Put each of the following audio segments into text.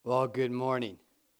Well, good morning.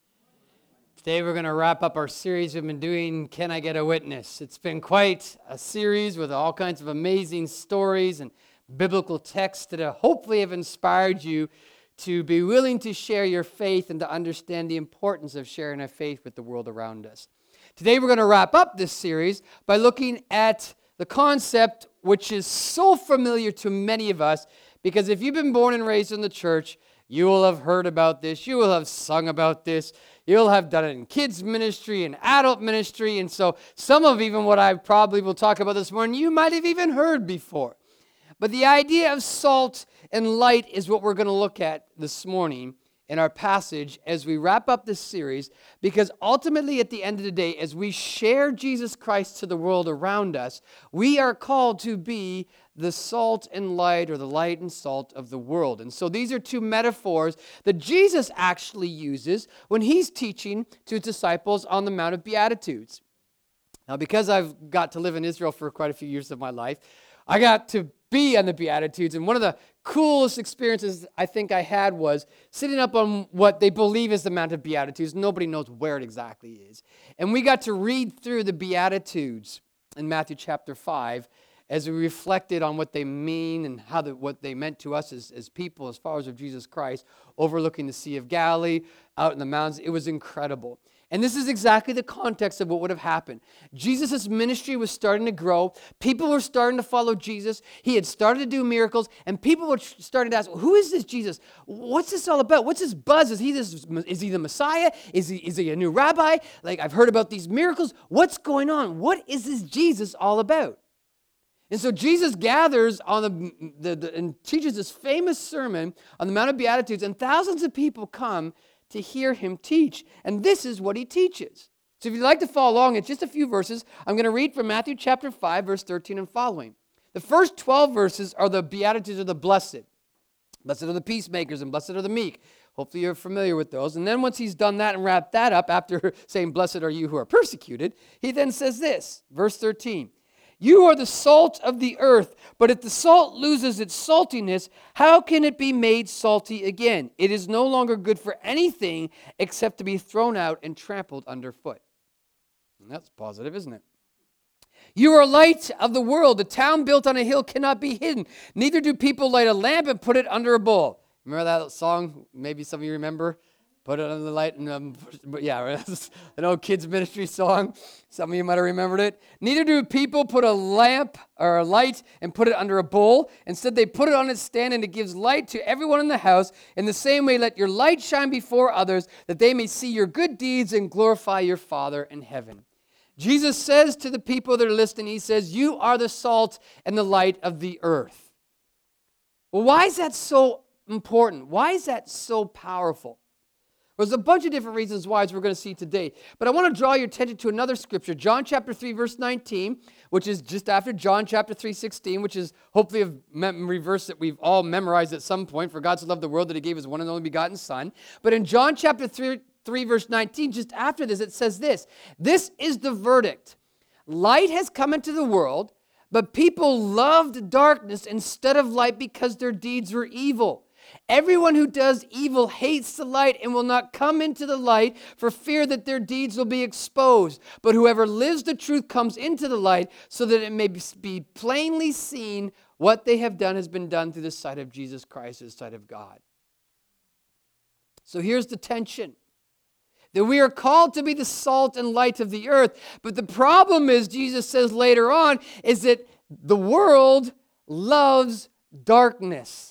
Today we're going to wrap up our series we've been doing, Can I Get a Witness? It's been quite a series with all kinds of amazing stories and biblical texts that hopefully have inspired you to be willing to share your faith and to understand the importance of sharing our faith with the world around us. Today we're going to wrap up this series by looking at the concept which is so familiar to many of us, because if you've been born and raised in the church, you will have heard about this. You will have sung about this. You'll have done it in kids ministry and adult ministry. And so some of even what I probably will talk about this morning, you might have even heard before. But the idea of salt and light is what we're going to look at this morning in our passage as we wrap up this series, because ultimately at the end of the day, as we share Jesus Christ to the world around us, we are called to be the salt and light, or the light and salt of the world. And so these are two metaphors that Jesus actually uses when he's teaching to his disciples on the Mount of Beatitudes. Now, because I've got to live in Israel for quite a few years of my life, I got to be on the Beatitudes, and one of the coolest experiences I think I had was sitting up on what they believe is the Mount of Beatitudes. Nobody knows where it exactly is. And we got to read through the Beatitudes in Matthew chapter 5 as we reflected on what they mean and what they meant to us as people, as followers of Jesus Christ, overlooking the Sea of Galilee, out in the mountains. It was incredible. And this is exactly the context of what would have happened. Jesus' ministry was starting to grow. People were starting to follow Jesus. He had started to do miracles, and people were starting to ask, who is this Jesus? What's this all about? What's this buzz? Is he the Messiah? Is he a new rabbi? Like, I've heard about these miracles. What's going on? What is this Jesus all about? And so Jesus gathers on and teaches this famous sermon on the Mount of Beatitudes, and thousands of people come to hear him teach. And this is what he teaches. So if you'd like to follow along, it's just a few verses. I'm going to read from Matthew chapter 5, verse 13 and following. The first 12 verses are the Beatitudes of the blessed. Blessed are the peacemakers and blessed are the meek. Hopefully you're familiar with those. And then once he's done that and wrapped that up, after saying, blessed are you who are persecuted, he then says this, verse 13. You are the salt of the earth, but if the salt loses its saltiness, how can it be made salty again? It is no longer good for anything except to be thrown out and trampled underfoot. And that's positive, isn't it? You are light of the world. A town built on a hill cannot be hidden. Neither do people light a lamp and put it under a bowl. Remember that song? Maybe some of you remember. Put it under the light, and yeah, an old kids ministry song. Some of you might have remembered it. Neither do people put a lamp or a light and put it under a bowl. Instead, they put it on its stand, and it gives light to everyone in the house. In the same way, let your light shine before others, that they may see your good deeds and glorify your Father in heaven. Jesus says to the people that are listening, he says, you are the salt and the light of the earth. Well, why is that so important? Why is that so powerful? There's a bunch of different reasons why, as we're going to see today. But I want to draw your attention to another scripture, John chapter 3, verse 19, which is just after John chapter 3, 16, which is hopefully a memory verse that we've all memorized at some point. For God so loved the world that he gave his one and only begotten Son. But in John chapter 3, verse 19, just after this, it says this. This is the verdict. Light has come into the world, but people loved darkness instead of light because their deeds were evil. Everyone who does evil hates the light and will not come into the light for fear that their deeds will be exposed. But whoever lives the truth comes into the light so that it may be plainly seen what they have done has been done through the sight of Jesus Christ, the sight of God. So here's the tension. That we are called to be the salt and light of the earth. But the problem is, Jesus says later on, is that the world loves darkness.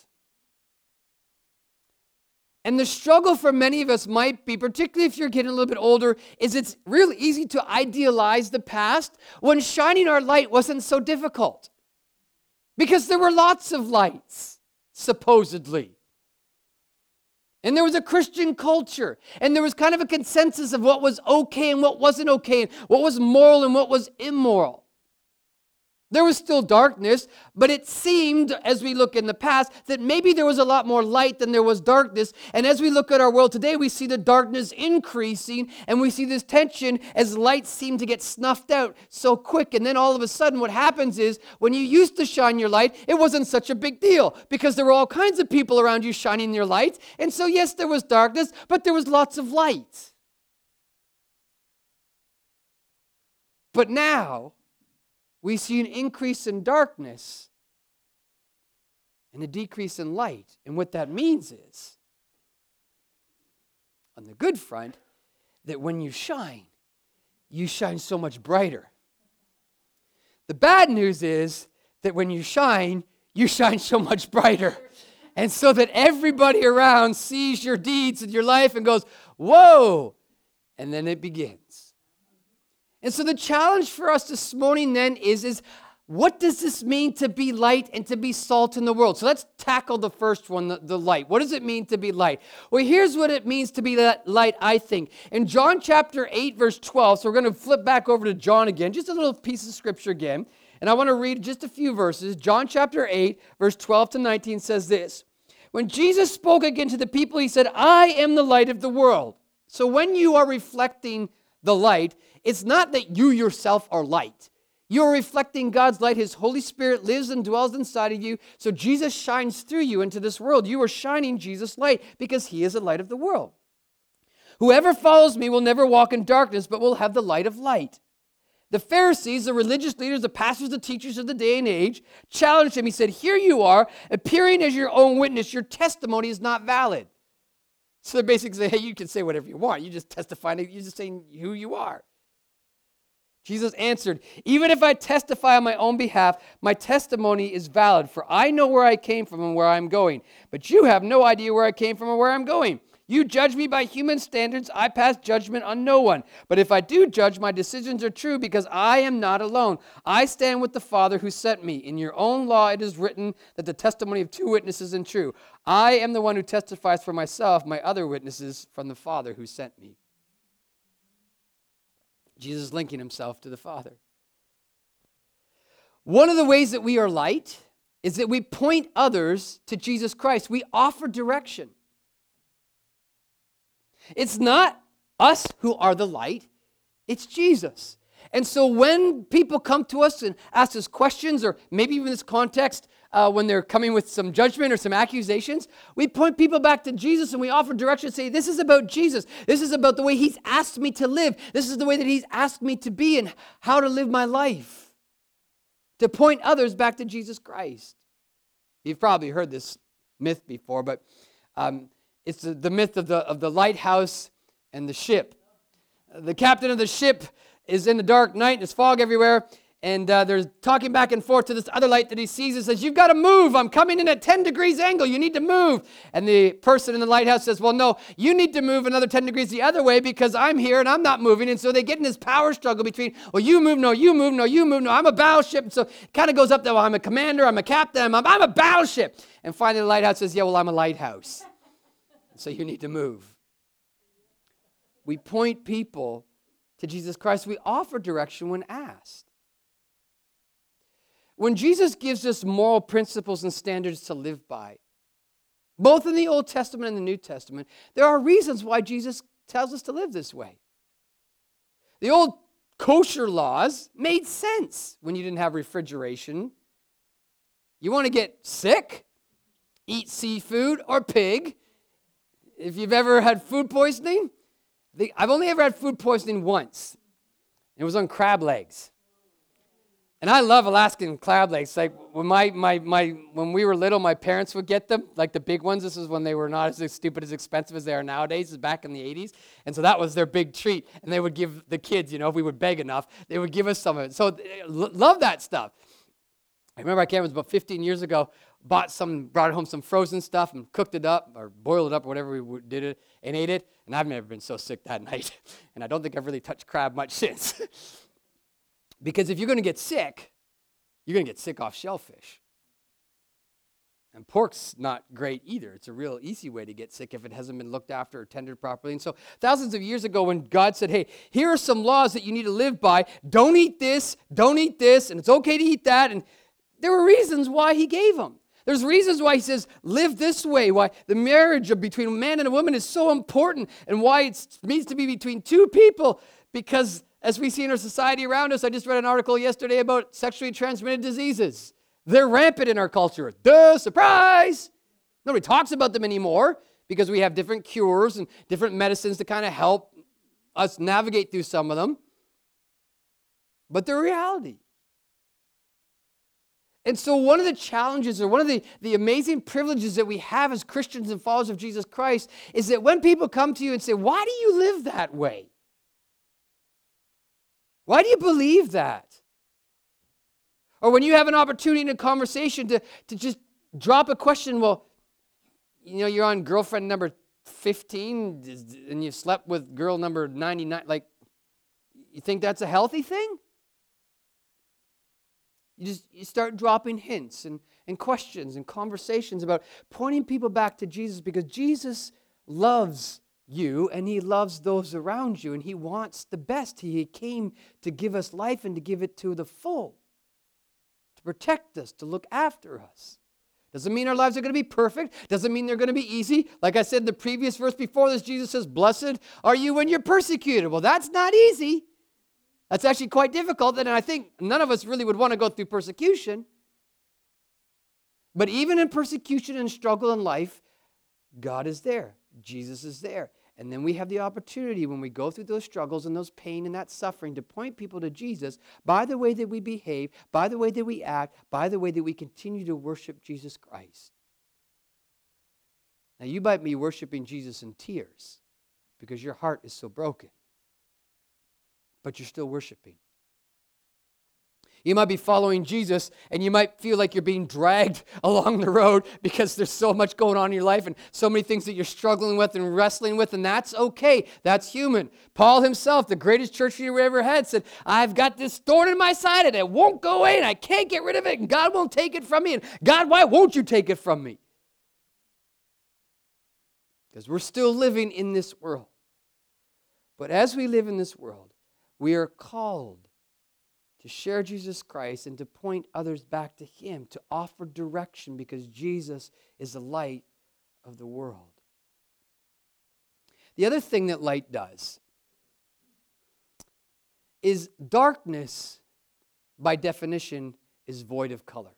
And the struggle for many of us might be, particularly if you're getting a little bit older, is it's really easy to idealize the past when shining our light wasn't so difficult. Because there were lots of lights, supposedly. And there was a Christian culture. And there was kind of a consensus of what was okay and what wasn't okay, and what was moral and what was immoral. There was still darkness, but it seemed, as we look in the past, that maybe there was a lot more light than there was darkness. And as we look at our world today, we see the darkness increasing, and we see this tension as light seemed to get snuffed out so quick. And then all of a sudden, what happens is, when you used to shine your light, it wasn't such a big deal, because there were all kinds of people around you shining their lights. And so, yes, there was darkness, but there was lots of light. But now, we see an increase in darkness and a decrease in light. And what that means is, on the good front, that when you shine so much brighter. The bad news is that when you shine so much brighter. And so that everybody around sees your deeds in your life and goes, whoa, and then it begins. And so the challenge for us this morning then is what does this mean to be light and to be salt in the world? So let's tackle the first one, the light. What does it mean to be light? Well, here's what it means to be light, I think. In John chapter 8, verse 12, so we're going to flip back over to John again, just a little piece of scripture again. And I want to read just a few verses. John chapter 8, verse 12 to 19 says this. When Jesus spoke again to the people, he said, I am the light of the world. So when you are reflecting the light, it's not that you yourself are light. You're reflecting God's light. His Holy Spirit lives and dwells inside of you. So Jesus shines through you into this world. You are shining Jesus' light because he is the light of the world. Whoever follows me will never walk in darkness, but will have the light of light. The Pharisees, the religious leaders, the pastors, the teachers of the day and age, challenged him. He said, here you are, appearing as your own witness. Your testimony is not valid. So they're basically saying, hey, you can say whatever you want. You're just testifying. You're just saying who you are. Jesus answered, even if I testify on my own behalf, my testimony is valid, for I know where I came from and where I'm going. But you have no idea where I came from or where I'm going. You judge me by human standards. I pass judgment on no one. But if I do judge, my decisions are true because I am not alone. I stand with the Father who sent me. In your own law it is written that the testimony of two witnesses is true. I am the one who testifies for myself. My other witnesses from the Father who sent me. Jesus linking himself to the Father. One of the ways that we are light is that we point others to Jesus Christ. We offer direction. It's not us who are the light, it's Jesus. And so when people come to us and ask us questions, or maybe even in this context, when they're coming with some judgment or some accusations, we point people back to Jesus and we offer direction and say, this is about Jesus. This is about the way he's asked me to live. This is the way that he's asked me to be and how to live my life. To point others back to Jesus Christ. You've probably heard this myth before, but it's the myth of the lighthouse and the ship. The captain of the ship is in the dark night, there's fog everywhere, and they're talking back and forth to this other light that he sees and says, you've got to move, I'm coming in at 10 degrees angle, you need to move. And the person in the lighthouse says, well, no, you need to move another 10 degrees the other way because I'm here and I'm not moving. And so they get in this power struggle between, well, you move, no, you move, no, you move, no, I'm a battleship. And so it kind of goes up there, well, I'm a commander, I'm a captain, I'm a battleship. And finally the lighthouse says, yeah, well, I'm a lighthouse. So you need to move. We point people to Jesus Christ. We offer direction when asked. When Jesus gives us moral principles and standards to live by, both in the Old Testament and the New Testament, there are reasons why Jesus tells us to live this way. The old kosher laws made sense when you didn't have refrigeration. You want to get sick? Eat seafood or pig. If you've ever had food poisoning, I've only ever had food poisoning once. It was on crab legs. And I love Alaskan crab legs. Like when when we were little, my parents would get them, like the big ones. This is when they were not as stupid, as expensive as they are nowadays. This is back in the 80s. And so that was their big treat. And they would give the kids, if we would beg enough, they would give us some of it. So love that stuff. I remember I came, it was about 15 years ago, brought home some frozen stuff and cooked it up or boiled it up or whatever we did it and ate it. And I've never been so sick that night. And I don't think I've really touched crab much since. Because if you're going to get sick, you're going to get sick off shellfish. And pork's not great either. It's a real easy way to get sick if it hasn't been looked after or tended properly. And so thousands of years ago when God said, hey, here are some laws that you need to live by. Don't eat this, and it's okay to eat that. And there were reasons why he gave them. There's reasons why he says, live this way, why the marriage between a man and a woman is so important, and why it needs to be between two people. Because as we see in our society around us, I just read an article yesterday about sexually transmitted diseases. They're rampant in our culture. Duh, surprise! Nobody talks about them anymore because we have different cures and different medicines to kind of help us navigate through some of them. But they're reality. And so one of the challenges or one of the amazing privileges that we have as Christians and followers of Jesus Christ is that when people come to you and say, why do you live that way? Why do you believe that? Or when you have an opportunity in a conversation to just drop a question, well, you're on girlfriend number 15 and you slept with girl number 99. Like, you think that's a healthy thing? You start dropping hints and questions and conversations about pointing people back to Jesus, because Jesus loves you and he loves those around you and he wants the best. He came to give us life and to give it to the full. Protect us, to look after us. Doesn't mean our lives are going to be perfect. Doesn't mean they're going to be easy. Like I said in the previous verse before this, Jesus says, blessed are you when you're persecuted. Well, that's not easy. That's actually quite difficult, and I think none of us really would want to go through persecution. But even in persecution and struggle in life, God is there. Jesus is there. And then we have the opportunity when we go through those struggles and those pain and that suffering to point people to Jesus by the way that we behave, by the way that we act, by the way that we continue to worship Jesus Christ. Now, you might be worshiping Jesus in tears because your heart is so broken, but you're still worshiping. You might be following Jesus and you might feel like you're being dragged along the road because there's so much going on in your life and so many things that you're struggling with and wrestling with, and that's okay. That's human. Paul himself, the greatest church leader we ever had, said, I've got this thorn in my side and it won't go away and I can't get rid of it and God won't take it from me. And God, why won't you take it from me? Because we're still living in this world. But as we live in this world, we are called to share Jesus Christ and to point others back to him, to offer direction, because Jesus is the light of the world. The other thing that light does is darkness, by definition, is void of color.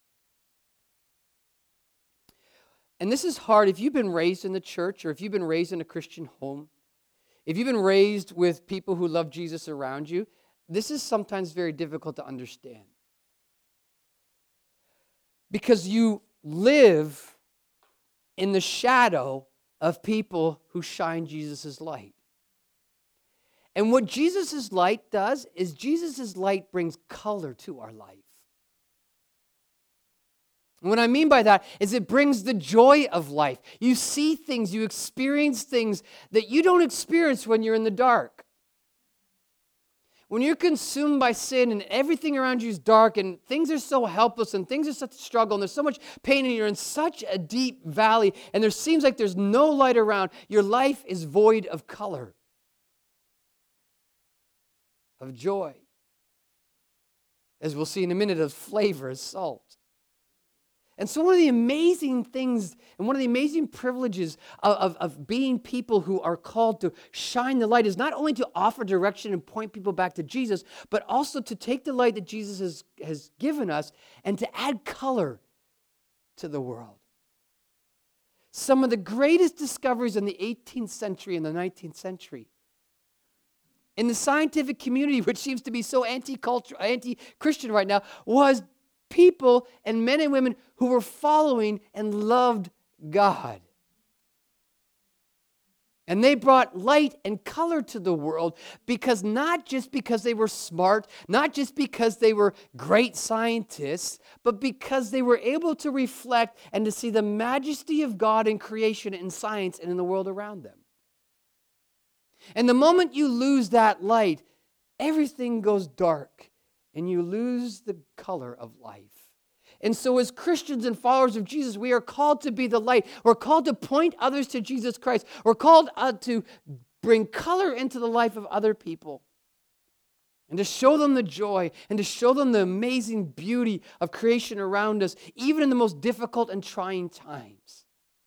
And this is hard if you've been raised in the church or if you've been raised in a Christian home. If you've been raised with people who love Jesus around you, this is sometimes very difficult to understand. Because you live in the shadow of people who shine Jesus' light. And what Jesus' light does is Jesus' light brings color to our life. And what I mean by that is it brings the joy of life. You see things, you experience things that you don't experience when you're in the dark. When you're consumed by sin and everything around you is dark and things are so helpless and things are such a struggle and there's so much pain and you're in such a deep valley and there seems like there's no light around, your life is void of color, of joy. As we'll see in a minute, of flavor, of salt. And so one of the amazing things and one of the amazing privileges of being people who are called to shine the light is not only to offer direction and point people back to Jesus, but also to take the light that Jesus has given us and to add color to the world. Some of the greatest discoveries in the 18th century and the 19th century in the scientific community, which seems to be so anti-Christian right now, was people and men and women who were following and loved God. And they brought light and color to the world because not just because they were smart, not just because they were great scientists, but because they were able to reflect and to see the majesty of God in creation and science and in the world around them. And the moment you lose that light, everything goes dark and you lose the color of life. And so as Christians and followers of Jesus, we are called to be the light. We're called to point others to Jesus Christ. We're called to bring color into the life of other people and to show them the joy and to show them the amazing beauty of creation around us, even in the most difficult and trying times.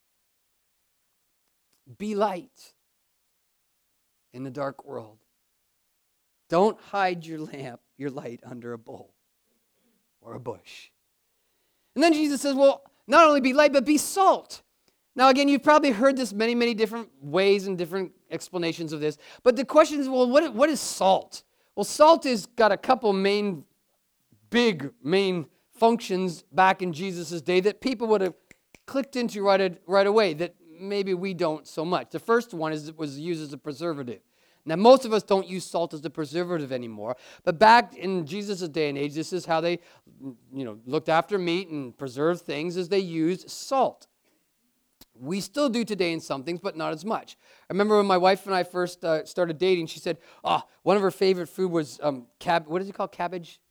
Be light in the dark world. Don't hide your light under a bowl or a bush. And then Jesus says, well, not only be light, but be salt. Now, again, you've probably heard this many, many different ways and different explanations of this. But the question is, well, what is salt? Well, salt has got a couple big main functions back in Jesus' day that people would have clicked into right away that maybe we don't so much. The first one was used as a preservative. Now, most of us don't use salt as a preservative anymore, but back in Jesus' day and age, this is how they, looked after meat and preserved things, as they used salt. We still do today in some things, but not as much. I remember when my wife and I first started dating, she said, one of her favorite food was what is it called, cabbage?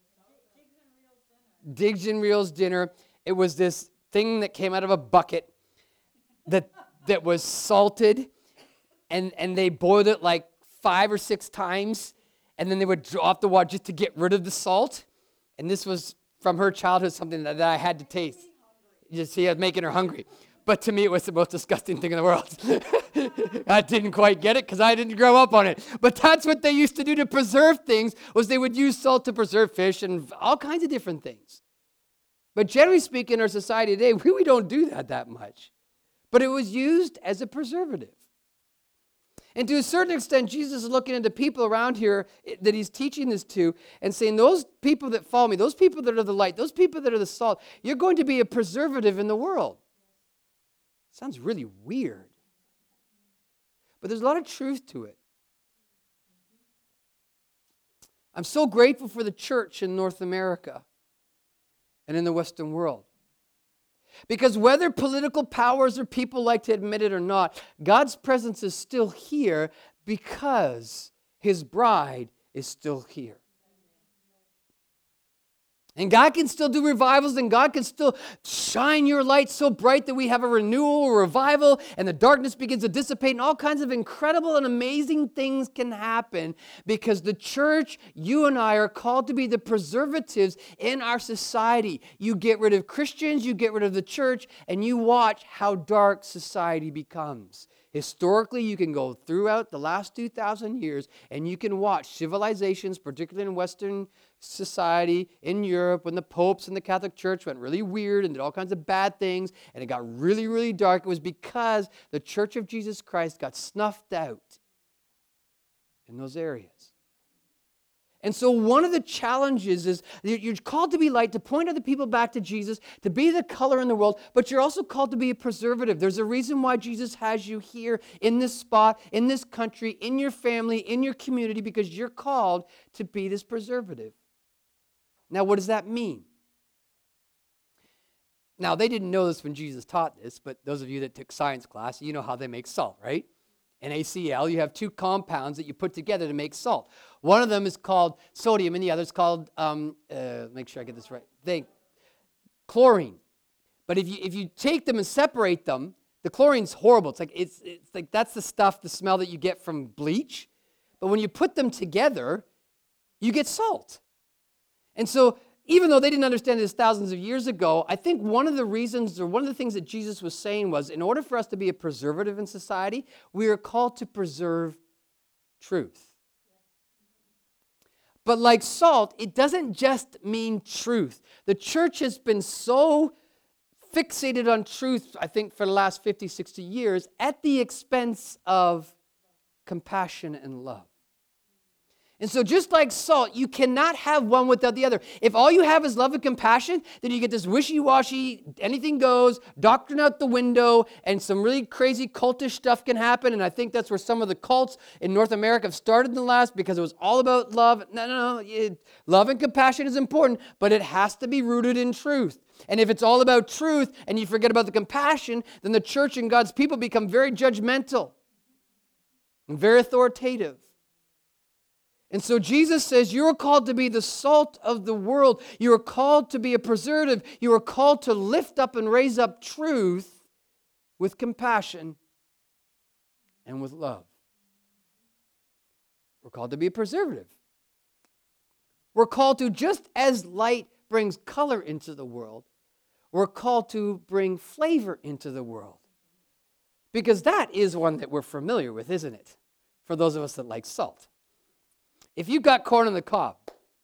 Diggs and Reels dinner. It was this thing that came out of a bucket that was salted, and they boiled it like 5 or 6 times, and then they would drop the water just to get rid of the salt. And this was from her childhood, something that I had to taste. You see, I was making her hungry. But to me, it was the most disgusting thing in the world. I didn't quite get it because I didn't grow up on it. But that's what they used to do to preserve things, was they would use salt to preserve fish and all kinds of different things. But generally speaking, in our society today, we don't do that much. But it was used as a preservative. And to a certain extent, Jesus is looking at the people around here that he's teaching this to and saying, those people that follow me, those people that are the light, those people that are the salt, you're going to be a preservative in the world. Sounds really weird. But there's a lot of truth to it. I'm so grateful for the church in North America and in the Western world. Because whether political powers or people like to admit it or not, God's presence is still here because his bride is still here. And God can still do revivals, and God can still shine your light so bright that we have a renewal, a revival, and the darkness begins to dissipate, and all kinds of incredible and amazing things can happen because the church, you and I, are called to be the preservatives in our society. You get rid of Christians, you get rid of the church, and you watch how dark society becomes. Historically, you can go throughout the last 2,000 years and you can watch civilizations, particularly in Western society, in Europe, when the popes and the Catholic Church went really weird and did all kinds of bad things and it got really, really dark. It was because the Church of Jesus Christ got snuffed out in those areas. And so one of the challenges is you're called to be light, to point other people back to Jesus, to be the color in the world, but you're also called to be a preservative. There's a reason why Jesus has you here in this spot, in this country, in your family, in your community, because you're called to be this preservative. Now, what does that mean? Now, they didn't know this when Jesus taught this, but those of you that took science class, you know how they make salt, right? In NaCl, you have 2 compounds that you put together to make salt. One of them is called sodium, and the other is called, make sure I get this right, chlorine. But if you take them and separate them, the chlorine's horrible. It's like that's the stuff, the smell that you get from bleach. But when you put them together, you get salt. And so even though they didn't understand this thousands of years ago, I think one of the reasons or one of the things that Jesus was saying was, in order for us to be a preservative in society, we are called to preserve truth. But like salt, it doesn't just mean truth. The church has been so fixated on truth, I think, for the last 50, 60 years, at the expense of compassion and love. And so just like salt, you cannot have one without the other. If all you have is love and compassion, then you get this wishy-washy, anything goes, doctrine out the window, and some really crazy cultish stuff can happen. And I think that's where some of the cults in North America have started in the last, because it was all about love. No. Love and compassion is important, but it has to be rooted in truth. And if it's all about truth and you forget about the compassion, then the church and God's people become very judgmental and very authoritative. And so Jesus says you are called to be the salt of the world. You are called to be a preservative. You are called to lift up and raise up truth with compassion and with love. We're called to be a preservative. We're called to, just as light brings color into the world, we're called to bring flavor into the world. Because that is one that we're familiar with, isn't it? For those of us that like salt. If you've got corn on the cob,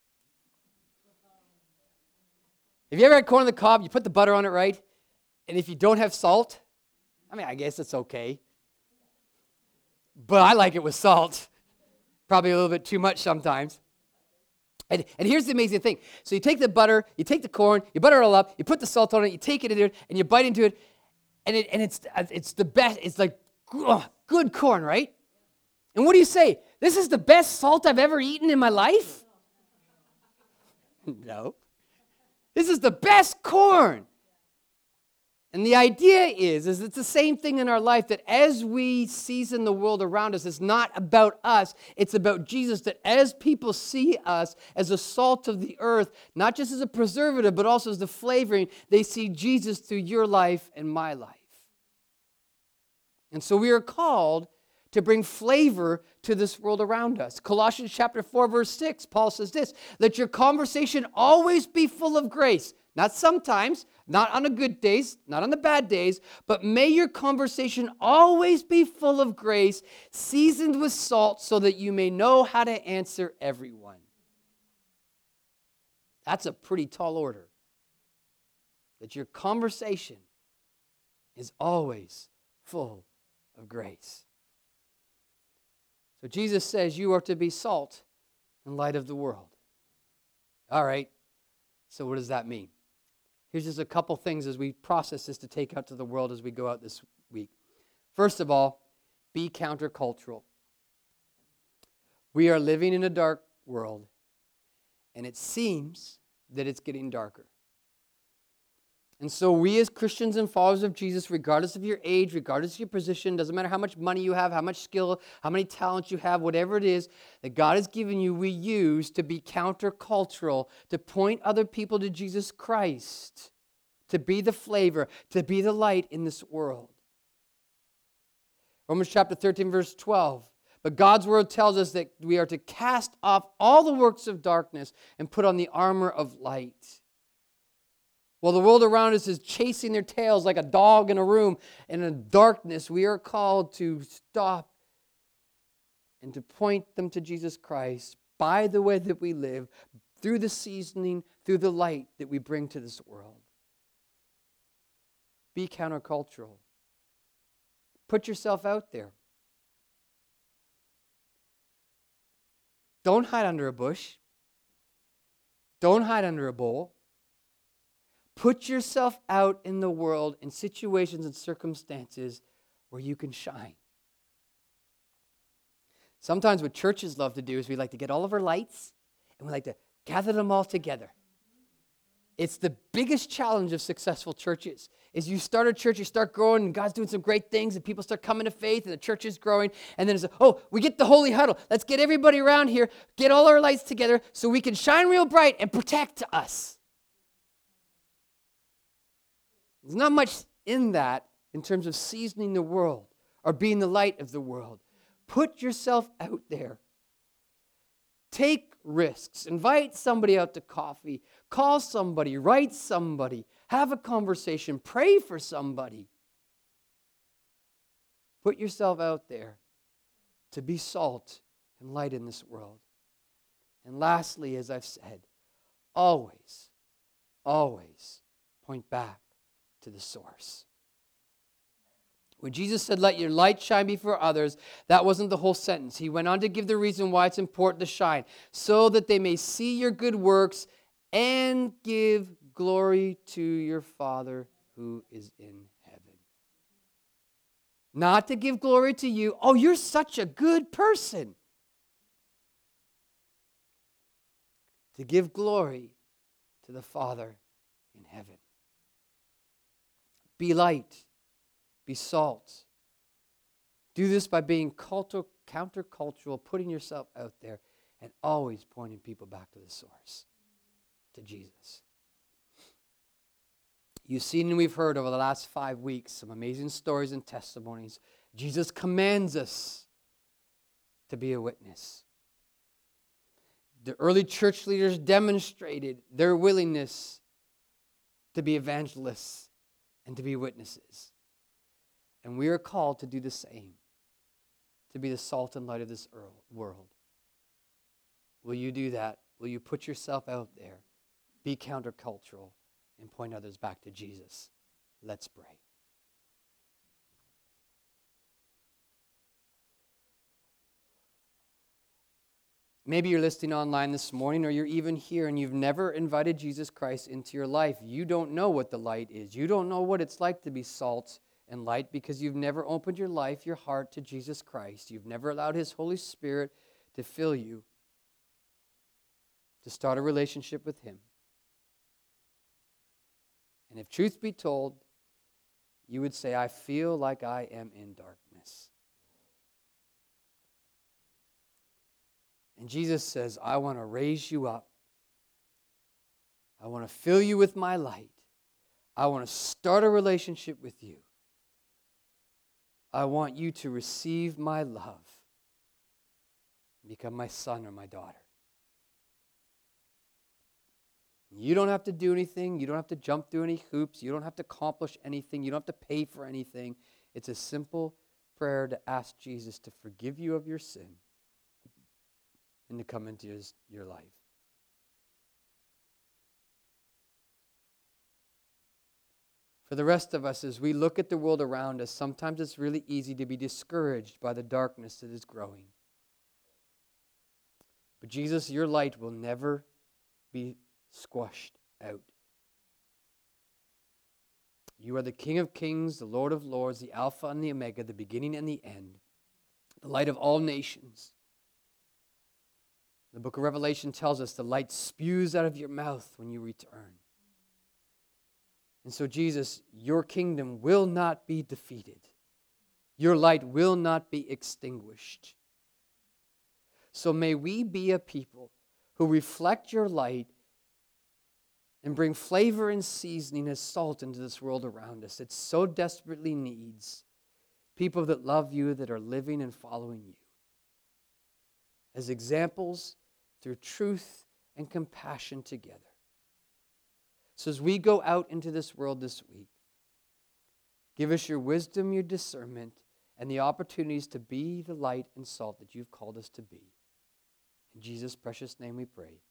have you ever had corn on the cob? You put the butter on it, right? And if you don't have salt, I mean, I guess it's okay. But I like it with salt. Probably a little bit too much sometimes. And here's the amazing thing. So you take the butter, you take the corn, you butter it all up, you put the salt on it, you take it in there, and you bite into it, and it's the best. It's like good corn, right? And what do you say? This is the best salt I've ever eaten in my life? No. This is the best corn. And the idea is it's the same thing in our life, that as we season the world around us, it's not about us, it's about Jesus, that as people see us as a salt of the earth, not just as a preservative, but also as the flavoring, they see Jesus through your life and my life. And so we are called to bring flavor to this world around us. Colossians chapter 4, verse 6, Paul says this, let your conversation always be full of grace. Not sometimes, not on the good days, not on the bad days, but may your conversation always be full of grace, seasoned with salt, so that you may know how to answer everyone. That's a pretty tall order. That your conversation is always full of grace. So Jesus says you are to be salt and light of the world. All right, so what does that mean? Here's just a couple things as we process this to take out to the world as we go out this week. First of all, be countercultural. We are living in a dark world, and it seems that it's getting darker. And so we as Christians and followers of Jesus, regardless of your age, regardless of your position, doesn't matter how much money you have, how much skill, how many talents you have, whatever it is that God has given you, we use to be countercultural, to point other people to Jesus Christ, to be the flavor, to be the light in this world. Romans chapter 13, verse 12. But God's word tells us that we are to cast off all the works of darkness and put on the armor of light. While the world around us is chasing their tails like a dog in a room and in darkness, we are called to stop and to point them to Jesus Christ by the way that we live, through the seasoning, through the light that we bring to this world. Be countercultural. Put yourself out there. Don't hide under a bush. Don't hide under a bowl. Put yourself out in the world in situations and circumstances where you can shine. Sometimes what churches love to do is we like to get all of our lights and we like to gather them all together. It's the biggest challenge of successful churches. Is you start a church, you start growing, and God's doing some great things, and people start coming to faith, and the church is growing, and then it's we get the holy huddle. Let's get everybody around here, get all our lights together so we can shine real bright and protect us. There's not much in that in terms of seasoning the world or being the light of the world. Put yourself out there. Take risks. Invite somebody out to coffee. Call somebody. Write somebody. Have a conversation. Pray for somebody. Put yourself out there to be salt and light in this world. And lastly, as I've said, always, always point back to the source. When Jesus said, let your light shine before others, that wasn't the whole sentence. He went on to give the reason why it's important to shine, so that they may see your good works and give glory to your Father who is in heaven. Not to give glory to you. Oh, you're such a good person. To give glory to the Father in heaven. Be light. Be salt. Do this by being countercultural, putting yourself out there, and always pointing people back to the source, to Jesus. You've seen and we've heard over the last 5 weeks some amazing stories and testimonies. Jesus commands us to be a witness. The early church leaders demonstrated their willingness to be evangelists and to be witnesses. And we are called to do the same, to be the salt and light of this world. Will you do that? Will you put yourself out there, be countercultural, and point others back to Jesus? Let's pray. Maybe you're listening online this morning, or you're even here and you've never invited Jesus Christ into your life. You don't know what the light is. You don't know what it's like to be salt and light because you've never opened your life, your heart to Jesus Christ. You've never allowed His Holy Spirit to fill you, to start a relationship with Him. And if truth be told, you would say, I feel like I am in darkness. And Jesus says, I want to raise you up. I want to fill you with my light. I want to start a relationship with you. I want you to receive my love and become my son or my daughter. You don't have to do anything. You don't have to jump through any hoops. You don't have to accomplish anything. You don't have to pay for anything. It's a simple prayer to ask Jesus to forgive you of your sin and to come into your life. For the rest of us, as we look at the world around us, sometimes it's really easy to be discouraged by the darkness that is growing. But Jesus, your light will never be squashed out. You are the King of kings, the Lord of lords, the Alpha and the Omega, the beginning and the end, the light of all nations. The book of Revelation tells us the light spews out of your mouth when you return. And so, Jesus, your kingdom will not be defeated. Your light will not be extinguished. So may we be a people who reflect your light and bring flavor and seasoning as salt into this world around us. It so desperately needs people that love you, that are living and following you as examples through truth and compassion together. So as we go out into this world this week, give us your wisdom, your discernment, and the opportunities to be the light and salt that you've called us to be. In Jesus' precious name we pray.